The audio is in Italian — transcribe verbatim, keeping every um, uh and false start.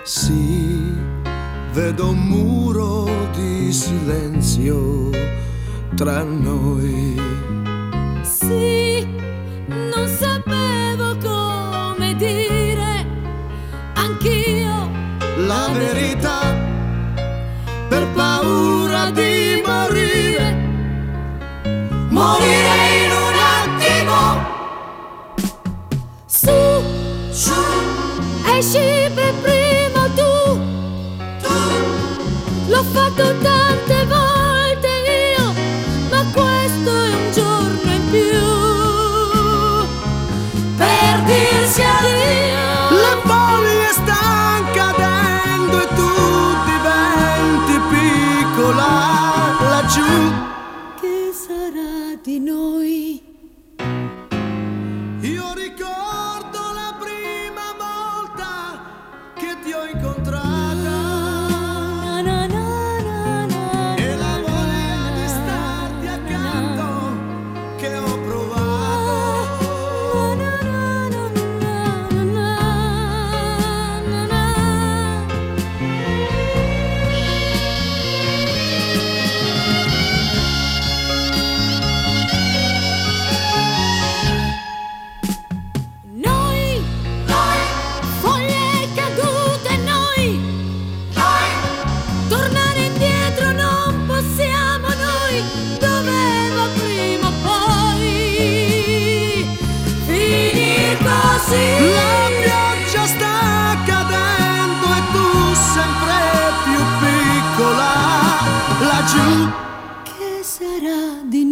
Sì, vedo un muro di silenzio tra noi. Sì, non sapevo come dire anch'io La verità, per paura di morire, morire in un attimo. Su, Su, esci per primo tu, tu, l'ho fatto tante volte io, ma questo è un giorno in più per dirsi addio. la foglia sta cadendo e tu diventi piccola laggiù. Che sarà di noi? Io ricordo la prima volta che ti ho incontrata Na, na, na, na, na, e la na, voglia di na, starti na, accanto che ho na, provato. na, na, na, na, na, na, na. Noi, foglie cadute, noi, tornare indietro non possiamo noi, doveva prima o poi finir così. La pioggia sta cadendo e tu sempre più piccola laggiù. Che sarà di